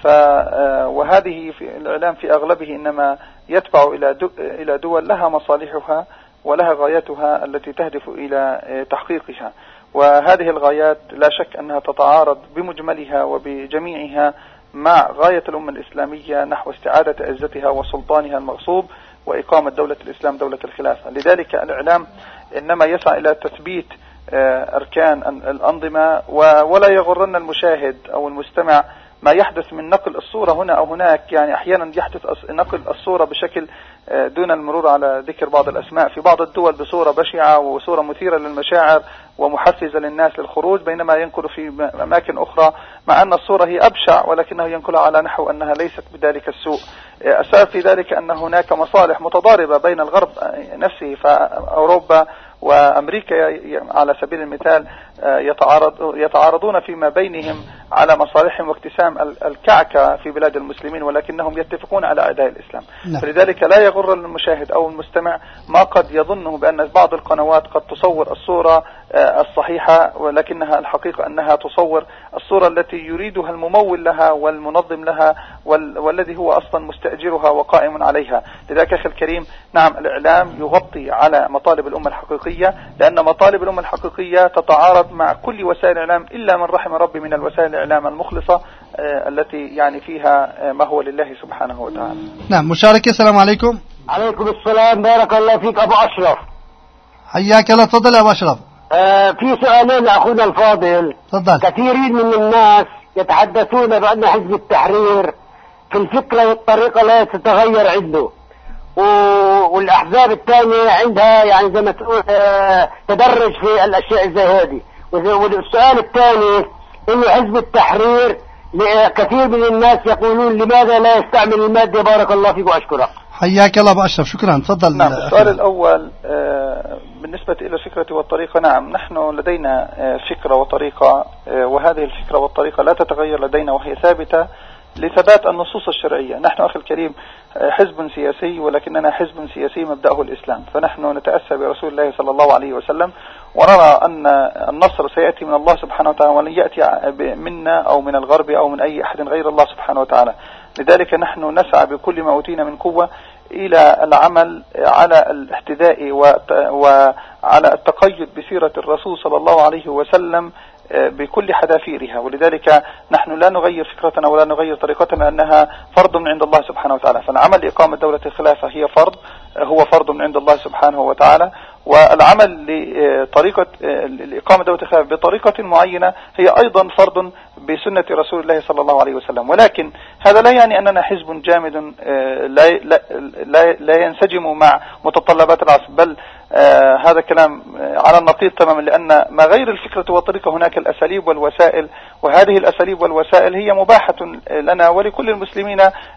وهذه في الإعلام في أغلبه إنما يتبع إلى دول لها مصالحها ولها غاياتها التي تهدف إلى تحقيقها، وهذه الغايات لا شك أنها تتعارض بمجملها وبجميعها مع غاية الأمة الإسلامية نحو استعادة عزتها وسلطانها المغصوب وإقامة دولة الإسلام دولة الخلافة. لذلك الإعلام إنما يسعى إلى تثبيت أركان الأنظمة، ولا يغرن المشاهد أو المستمع ما يحدث من نقل الصورة هنا أو هناك. يعني أحيانا يحدث نقل الصورة بشكل دون المرور على ذكر بعض الأسماء في بعض الدول بصورة بشعة وصورة مثيرة للمشاعر ومحفزة للناس للخروج، بينما ينقل في أماكن أخرى مع أن الصورة هي أبشع ولكنه ينقلها على نحو أنها ليست بذلك السوء. السبب في ذلك أن هناك مصالح متضاربة بين الغرب نفسه، فأوروبا وأمريكا على سبيل المثال يتعارضون فيما بينهم على مصالحهم واقتسام الكعكة في بلاد المسلمين، ولكنهم يتفقون على أعداء الإسلام. فلذلك لا يغر المشاهد أو المستمع ما قد يظنه بأن بعض القنوات قد تصور الصورة الصحيحة، ولكنها الحقيقة أنها تصور الصورة التي يريدها الممول لها والمنظم لها والذي هو أصلا مستأجرها وقائم عليها. لذلك أخي الكريم، نعم الإعلام يغطي على مطالب الأمة الحقيقية، لأن مطالب الأمة الحقيقية تتعارض مع كل وسائل الإعلام إلا من رحم ربي من الوسائل الإعلام المخلصة التي يعني فيها ما هو لله سبحانه وتعالى. نعم مشاركة. السلام عليكم. عليكم السلام. بارك الله فيك أبو أشرف. حياك الله. تفضل يا أبو أشرف. في سؤالين لأخونا الفاضل. تفضل. كثيرين من الناس يتحدثون بأن حزب التحرير في الفكرة والطريقة لا تتغير عنده، والأحزاب الثانية عندها يعني زي ما تقول تدرج في الأشياء زي هذه. والسؤال الثاني إنه حزب التحرير كثير من الناس يقولون لماذا لا يستعمل المادة. بارك الله فيك وأشكرك. حياك الله أبو أشرف، شكرا. تفضل. نعم، السؤال الأول بالنسبة إلى الفكرة والطريقة. نعم، نحن لدينا فكرة وطريقة، وهذه الفكرة والطريقة لا تتغير لدينا وهي ثابتة لثبات النصوص الشرعية. نحن أخي الكريم حزب سياسي، ولكننا حزب سياسي مبدأه الإسلام، فنحن نتأسى برسول الله صلى الله عليه وسلم، ونرى أن النصر سيأتي من الله سبحانه وتعالى، ولن يأتي منا أو من الغرب أو من أي أحد غير الله سبحانه وتعالى. لذلك نحن نسعى بكل ما أوتينا من قوة إلى العمل على الاحتذاء وعلى التقيد بسيرة الرسول صلى الله عليه وسلم بكل حذافيرها. ولذلك نحن لا نغير فكرتنا ولا نغير طريقتنا، أنها فرض من عند الله سبحانه وتعالى. فالعمل لإقامة دولة الخلافة هو فرض من عند الله سبحانه وتعالى، والعمل لطريقة لإقامة دولة الخلافة بطريقة معينة هي أيضا فرض بسنة رسول الله صلى الله عليه وسلم. ولكن هذا لا يعني أننا حزب جامد لا ينسجم مع متطلبات العصر، بل هذا كلام على النقيض تماما، لأن ما غير الفكرة والطريقة هناك الأساليب والوسائل، وهذه الأساليب والوسائل هي مباحة لنا ولكل المسلمين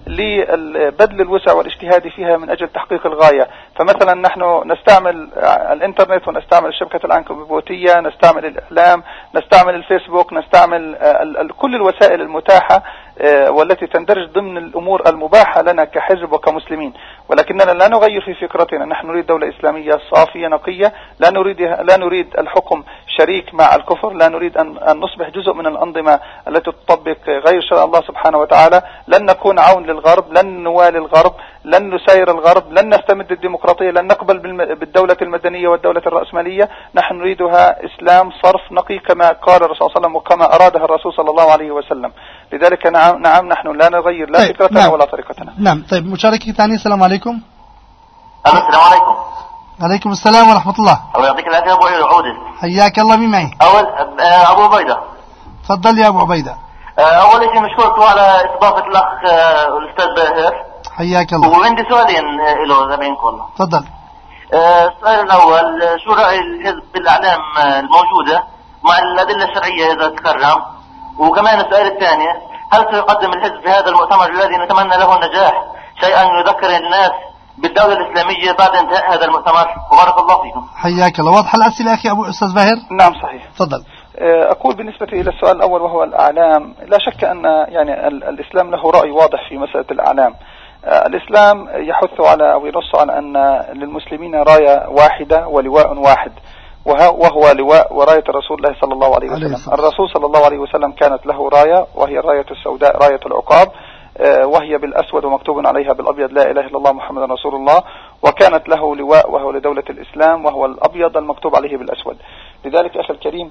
لبذل الوسع والاجتهاد فيها من أجل تحقيق الغاية. فمثلا نحن نستعمل الإنترنت ونستعمل الشبكة العنكبوتية، نستعمل الإعلام، نستعمل الفيسبوك، نستعمل كل الوسائل المتاحة والتي تندرج ضمن الأمور المباحة لنا كحزب وكمسلمين. ولكننا لا نغير في فكرتنا، نحن نريد دولة إسلامية صافية نقية، لا نريد الحكم شريك مع الكفر، لا نريد أن نصبح جزء من الأنظمة التي تطبق غير شرع الله سبحانه وتعالى، لن نكون عون للغرب، لن نوالي الغرب، لن نساير الغرب، لن نستمد الديمقراطية، لن نقبل بالدولة المدنية والدولة الرأسمالية. نحن نريدها إسلام صرف نقي كما قال الرسول صلى الله عليه وسلم وكما أرادها الرسول صلى الله عليه وسلم. لذلك نعم نحن لا نغير لا فكرتنا ولا طريقتنا. نعم. طيب، مشاركة ثانية. السلام عليكم. السلام عليكم. عليكم السلام ورحمة الله. الله يعطيك العافية أبو عودة. حياك الله. مين معي؟ أول أبو عبيدة. تفضل يا أبو عبيدة. أول شيء مشكورك على استضافة الأخ الأستاذ باهر. حياك الله. وعندي سؤالين له زميلكم والله. تفضل. السؤال الأول، شو رأي الحزب بالأعلام الموجودة مع الأدلة الشرعية إذا تكرم؟ وكمان السؤال الثاني، هل سيقدم الحزب في هذا المؤتمر الذي نتمنى له النجاح شيئا يذكر الناس بالدولة الإسلامية بعد انتهاء هذا المؤتمر؟ وبارك الله فيكم. حياك الله. واضح الأسئلة أخي أبو أستاذ باهر؟ نعم صحيح. تفضل. أقول بالنسبة إلى السؤال الأول وهو الأعلام، لا شك أن يعني الإسلام له رأي واضح في مسألة الأعلام. الإسلام يحث على أو ينص على أن للمسلمين راية واحدة ولواء واحد، وهو لواء وراية رسول الله صلى الله عليه وسلم. الرسول صلى الله عليه وسلم كانت له راية، وهي الراية السوداء، راية العقاب، وهي بالأسود ومكتوب عليها بالأبيض لا إله إلا الله محمد رسول الله. وكانت له لواء وهو لدولة الإسلام، وهو الأبيض المكتوب عليه بالأسود. لذلك أخي الكريم،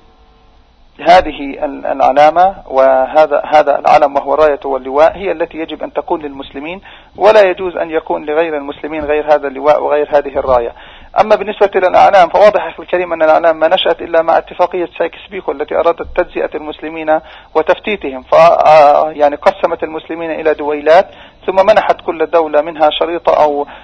هذه العلامة وهذا العلم وهو الراية واللواء هي التي يجب أن تكون للمسلمين، ولا يجوز أن يكون لغير المسلمين غير هذا اللواء وغير هذه الراية. أما بالنسبة للأعلام فواضح أخي الكريم أن الأعلام ما نشأت إلا مع اتفاقية سايكس-بيكو التي أرادت تجزئة المسلمين وتفتيتهم، يعني قسمت المسلمين إلى دويلات، ثم منحت كل دولة منها شريطة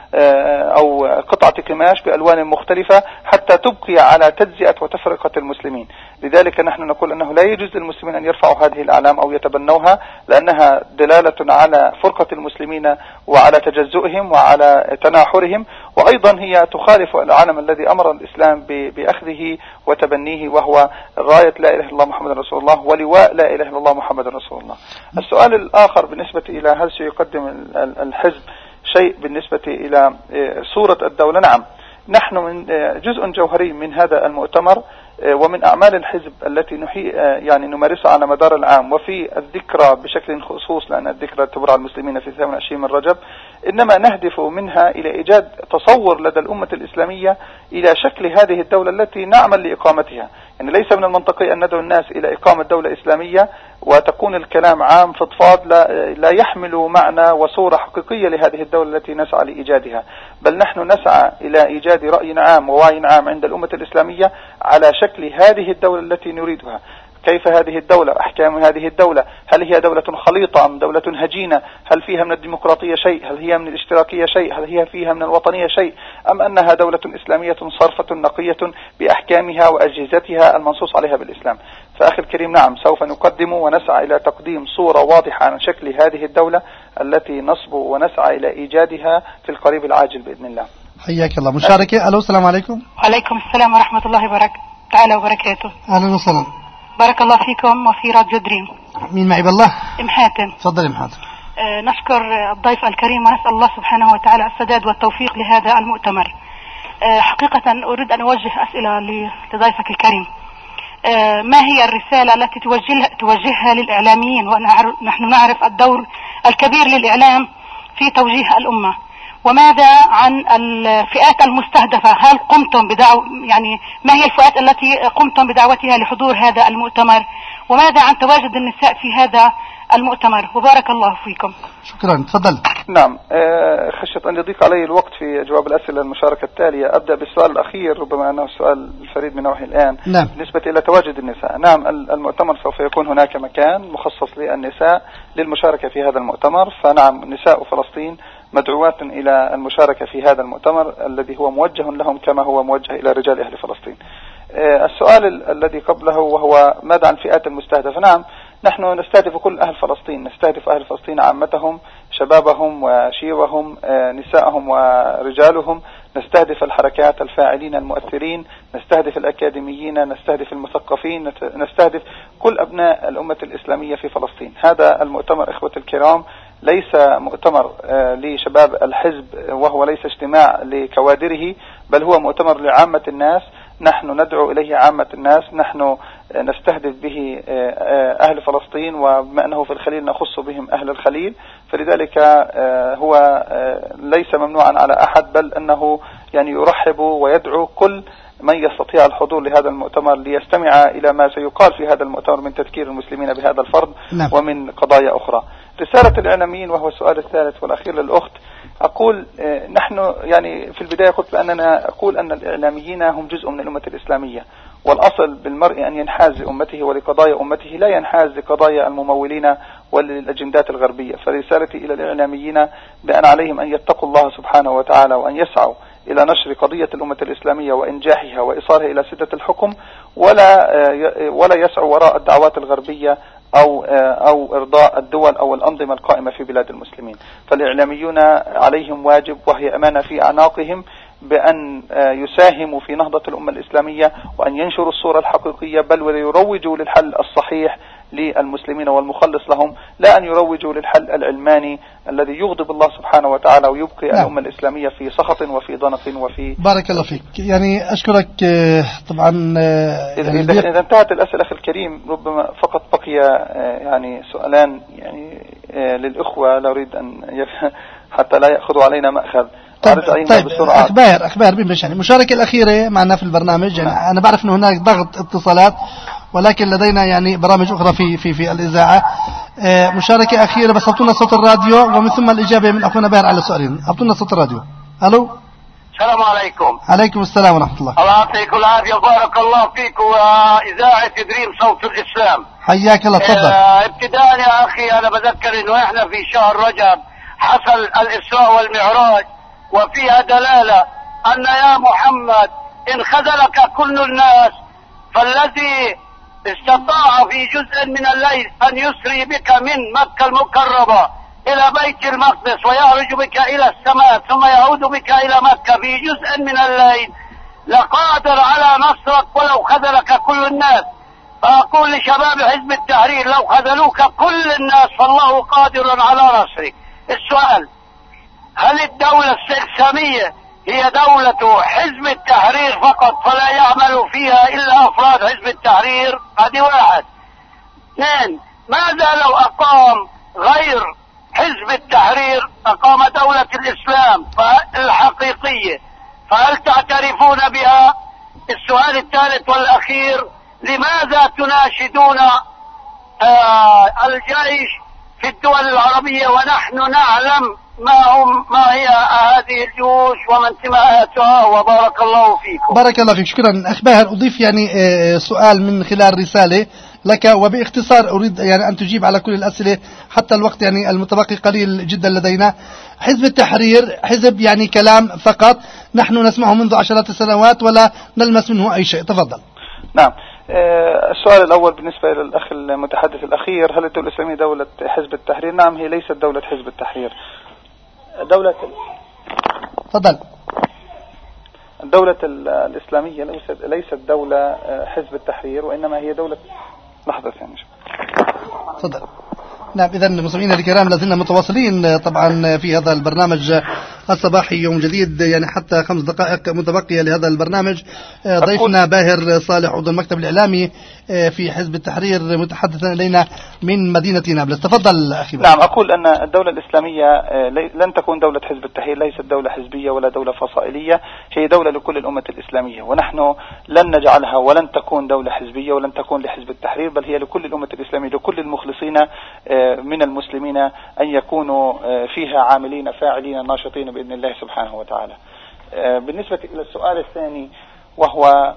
أو قطعة قماش بألوان مختلفة حتى تبقي على تجزئة وتفرقة المسلمين. لذلك نحن نقول أنه لا يجوز للمسلمين أن يرفعوا هذه الأعلام أو يتبنوها، لأنها دلالة على فرقة المسلمين وعلى تجزؤهم وعلى تناحرهم، وأيضا هي تخالف العلم الذي أمر الإسلام بأخذه وتبنيه، وهو غاية لا إله إلا الله محمد رسول الله ولواء لا إله إلا الله محمد رسول الله. السؤال الآخر بالنسبة إلى هل سيقدم الحزب شيء بالنسبة إلى صورة الدولة؟ نعم، نحن من جزء جوهري من هذا المؤتمر ومن أعمال الحزب التي يعني نمارسها على مدار العام، وفي الذكرى بشكل خصوص لأن الذكرى تبرع المسلمين في 28 من رجب، إنما نهدف منها إلى إيجاد تصور لدى الأمة الإسلامية إلى شكل هذه الدولة التي نعمل لإقامتها. يعني ليس من المنطقي أن ندعو الناس إلى إقامة دولة إسلامية وتكون الكلام عام فضفاض لا يحمل معنى وصورة حقيقية لهذه الدولة التي نسعى لإيجادها، بل نحن نسعى إلى إيجاد رأي عام ووعي عام عند الأمة الإسلامية على شكل هذه الدولة التي نريدها. كيف هذه الدولة، أحكام هذه الدولة، هل هي دولة خليطة أم دولة هجينة، هل فيها من الديمقراطية شيء، هل هي من الاشتراكية شيء، هل هي فيها من الوطنية شيء، أم أنها دولة إسلامية صرفة نقية بأحكامها وأجهزتها المنصوص عليها بالإسلام. فأخي الكريم، نعم، سوف نقدم ونسعى إلى تقديم صورة واضحة عن شكل هذه الدولة التي نصبو ونسعى إلى إيجادها في القريب العاجل بإذن الله. حياك الله. مشاركة. ألو، السلام عليكم. وعليكم السلام ورحمة الله تعالى وبركاته. أهلا وسهلا. بارك الله فيكم وفي راديو دريم. مين معي بالله؟ ام حاتم. تفضل ام حاتم. نشكر الضيف الكريم ونسأل الله سبحانه وتعالى السداد والتوفيق لهذا المؤتمر. حقيقة أريد أن أوجه أسئلة لضيفك الكريم. ما هي الرسالة التي توجهها للإعلاميين، ونحن نعرف الدور الكبير للإعلام في توجيه الأمة؟ وماذا عن الفئات المستهدفة؟ هل قمتم ما هي الفئات التي قمتم بدعوتها لحضور هذا المؤتمر؟ وماذا عن تواجد النساء في هذا المؤتمر؟ وبارك الله فيكم. شكرا. تفضل. نعم، خشيت أن يضيق علي الوقت في جواب الأسئلة المشاركة التالية. أبدأ بالسؤال الأخير، ربما أنه السؤال الفريد من نوعه الآن. نعم. بالنسبة إلى تواجد النساء، نعم، المؤتمر سوف يكون هناك مكان مخصص للنساء للمشاركة في هذا المؤتمر. فنعم، نساء فلسطين مدعوات إلى المشاركة في هذا المؤتمر الذي هو موجه لهم كما هو موجه إلى رجال أهل فلسطين. السؤال الذي قبله وهو ماذا عن الفئات المستهدفة؟ نعم، نحن نستهدف كل أهل فلسطين، نستهدف أهل فلسطين عامتهم، شبابهم وشيوهم، نسائهم ورجالهم، نستهدف الحركات، الفاعلين المؤثرين، نستهدف الأكاديميين، نستهدف المثقفين، نستهدف كل أبناء الأمة الإسلامية في فلسطين. هذا المؤتمر إخوة الكرام ليس مؤتمر لشباب الحزب، وهو ليس اجتماع لكوادره، بل هو مؤتمر لعامة الناس. نحن ندعو إليه عامة الناس، نحن نستهدف به أهل فلسطين، وبما أنه في الخليل نخص بهم أهل الخليل، فلذلك هو ليس ممنوعا على أحد، بل أنه يرحب ويدعو كل من يستطيع الحضور لهذا المؤتمر ليستمع إلى ما سيقال في هذا المؤتمر من تذكير المسلمين بهذا الفرض. نعم. ومن قضايا أخرى. رسالة الإعلاميين، وهو السؤال الثالث والأخير للأخت، أقول نحن في البداية قلت بأننا أقول أن الإعلاميين هم جزء من الأمة الإسلامية، والأصل بالمرء أن ينحاز لأمته ولقضايا أمته، لا ينحاز لقضايا الممولين وللأجندات الغربية. فرسالتي إلى الإعلاميين بأن عليهم أن يتقوا الله سبحانه وتعالى، وأن يسعوا إلى نشر قضية الأمة الإسلامية وإنجاحها وإيصالها إلى سدة الحكم، ولا يسعوا وراء الدعوات الغربية أو إرضاء الدول أو الأنظمة القائمة في بلاد المسلمين. فالإعلاميون عليهم واجب، وهي أمانة في أعناقهم، بأن يساهموا في نهضة الأمة الإسلامية، وأن ينشروا الصورة الحقيقية، بل ويروجوا للحل الصحيح للمسلمين والمخلص لهم، لا أن يروجوا للحل العلماني الذي يغضب الله سبحانه وتعالى ويبقي الأمة الإسلامية في سخط وفي ضنك وفي. بارك الله فيك. أشكرك. طبعا إذا انتهت الأسئلة أخي الكريم، ربما فقط بقي سؤالان للإخوة، لا أريد أن حتى لا يأخذوا علينا مأخذ. طيب أخبار بمش المشاركة الأخيرة معنا في البرنامج. أنا بعرف أن هناك ضغط اتصالات، ولكن لدينا برامج أخرى في الإذاعة. مشاركة أخيرة، بس أعطونا صوت الراديو، ومن ثم الإجابة من أخونا باهر على سؤالين. أعطونا صوت الراديو. ألو. السلام عليكم. عليكم السلام ورحمة الله. الله يعطيكم العافية، بارك الله فيك، وإذاعة دريم صوت الإسلام. حياك الله. تفضل. ابتداء يا أخي، أنا بذكر إنه إحنا في شهر رجب حصل الإسراء والمعراج، وفيها دلالة أن يا محمد إن خذلك كل الناس، فالذي استطاع في جزء من الليل أن يسري بك من مكة المكرمة إلى بيت المقدس ويعرج بك إلى السماء ثم يعود بك إلى مكة في جزء من الليل، لقادر على نصرك ولو خذلك كل الناس. فأقول لشباب حزب التحرير، لو خذلوك كل الناس فالله قادر على نصرك. السؤال: هل الدولة الإسلامية هي دولة حزب التحرير فقط فلا يعمل فيها إلا أفراد حزب التحرير؟ هذه واحد. اثنين: ماذا لو أقام غير حزب التحرير، أقام دولة الإسلام الحقيقية، فهل تعترفون بها؟ السؤال الثالث والأخير: لماذا تناشدون الجيش في الدول العربية ونحن نعلم ما هي هذه الجيوش وما انتماءاتها؟ وبارك الله فيكم. بارك الله فيك. شكرا. أخ باهر، أضيف سؤال من خلال رسالة لك، وباختصار أريد يعني أن تجيب على كل الأسئلة حتى الوقت يعني المتبقي قليل جدا لدينا. حزب التحرير حزب يعني كلام فقط، نحن نسمعه منذ عشرات السنوات ولا نلمس منه أي شيء. تفضل. نعم. السؤال الأول بالنسبة إلى الأخ المتحدث الأخير، هل الدولة الإسلامية دولة حزب التحرير؟ نعم، هي ليست دولة حزب التحرير. الدولة الإسلامية ليست دولة حزب التحرير، وإنما هي دولة لحظة يعني. تفضل. نعم، إذا مستمعينا الكرام لازلنا متواصلين طبعا في هذا البرنامج الصباحي يوم جديد، يعني حتى 5 دقائق متبقية لهذا البرنامج. ضيفنا باهر صالح عضو المكتب الإعلامي في حزب التحرير متحدثا إلينا من مدينة نابلس. تفضل أخي باهر. نعم، أقول أن الدولة الإسلامية لن تكون دولة حزب التحرير، ليست دولة حزبية ولا دولة فصائلية، هي دولة لكل الأمة الإسلامية، ونحن لن نجعلها ولن تكون دولة حزبية ولن تكون لحزب التحرير، بل هي لكل الأمة الإسلامية، لكل المخلصين من المسلمين أن يكونوا فيها عاملين فاعلين ناشطين بإذن الله سبحانه وتعالى. بالنسبة إلى السؤال الثاني وهو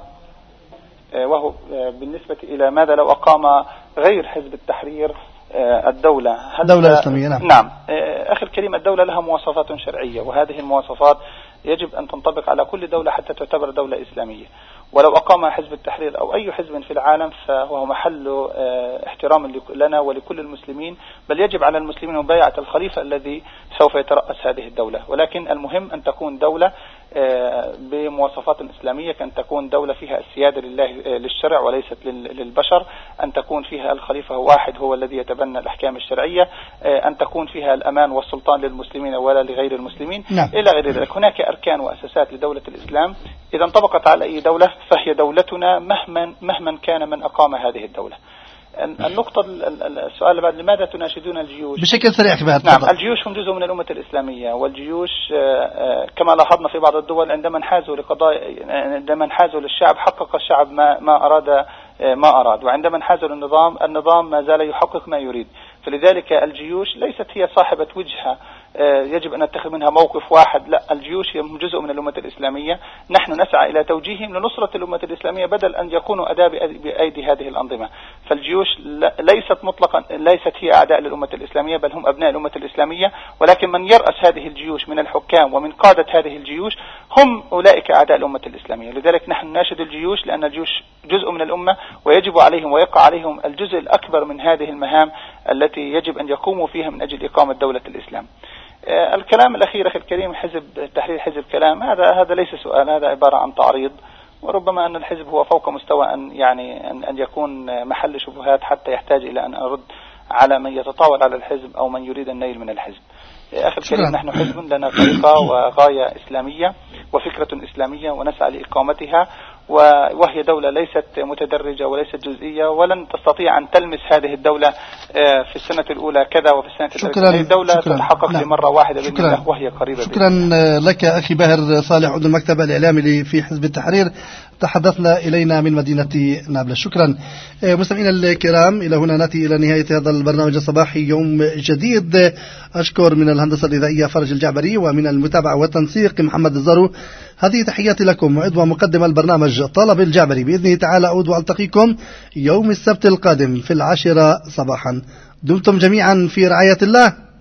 بالنسبة إلى ماذا لو أقام غير حزب التحرير الدولة، دولة إسلامية. نعم أخي الكريم، الدولة لها مواصفات شرعية، وهذه المواصفات يجب أن تنطبق على كل دولة حتى تعتبر دولة إسلامية. ولو أقام حزب التحرير أو أي حزب في العالم فهو محل احترام لنا ولكل المسلمين، بل يجب على المسلمين مبايعة الخليفة الذي سوف يترأس هذه الدولة. ولكن المهم أن تكون دولة بمواصفات إسلامية، كأن تكون دولة فيها السيادة للشرع وليست للبشر، أن تكون فيها الخليفة واحد هو الذي يتبنى الأحكام الشرعية، أن تكون فيها الأمان والسلطان للمسلمين ولا لغير المسلمين. نعم. إلى غير ذلك. هناك أركان وأساسات لدولة الإسلام إذا انطبقت على أي دولة فهي دولتنا مهما كان من أقام هذه الدولة. النقطة السؤال بعد، لماذا تناشدون الجيوش؟ بشكل سريع كبير. نعم، الجيوش هم جزء من الأمة الإسلامية، والجيوش كما لاحظنا في بعض الدول عندما انحازوا للشعب حقق الشعب ما أراد، وعندما انحازوا النظام ما زال يحقق ما يريد. فلذلك الجيوش ليست هي صاحبة وجهة يجب أن نتخذ منها موقف واحد، لا، الجيوش هي جزء من الأمة الإسلامية، نحن نسعى إلى توجيههم لنصرة الأمة الإسلامية بدل أن يكونوا أداة بأيدي هذه الأنظمة. فالجيوش ليست هي أعداء للأمة الإسلامية، بل هم أبناء الأمة الإسلامية، ولكن من يرأس هذه الجيوش من الحكام ومن قادة هذه الجيوش هم أولئك أعداء الأمة الإسلامية. لذلك نحن نناشد الجيوش، لأن الجيوش جزء من الأمة ويجب عليهم ويقع عليهم الجزء الأكبر من هذه المهام التي يجب أن يقوموا فيها من أجل إقامة دولة الإسلام. الكلام الأخير أخي الكريم، حزب التحرير حزب كلام، هذا ليس سؤال، هذا عبارة عن تعريض، وربما أن الحزب هو فوق مستوى أن يكون محل شبهات حتى يحتاج إلى أن أرد على من يتطاول على الحزب أو من يريد النيل من الحزب. أخي الكريم، نحن حزب لنا طريقة وغاية إسلامية وفكرة إسلامية ونسعى لإقامتها، وهي دولة ليست متدرجة وليست جزئية، ولن تستطيع أن تلمس هذه الدولة في السنة الأولى كذا وفي السنة الثانية. الدولة تتحقق لمرة واحدة بإذن الله وهي قريبة. شكرا لك أخي باهر صالح عضو المكتب الإعلامي في حزب التحرير، تحدثنا إلينا من مدينة نابلس. شكرا. مستمعينا الكرام، إلى هنا نأتي إلى نهاية هذا البرنامج الصباحي يوم جديد. أشكر من الهندسة الإذاعية فرج الجعبري، ومن المتابعة والتنسيق محمد الزرو. هذه تحياتي لكم، معد ومقدم البرنامج طلب الجعبري. بإذنه تعالى أعود وألتقيكم يوم السبت القادم في 10 صباحا. دمتم جميعا في رعاية الله.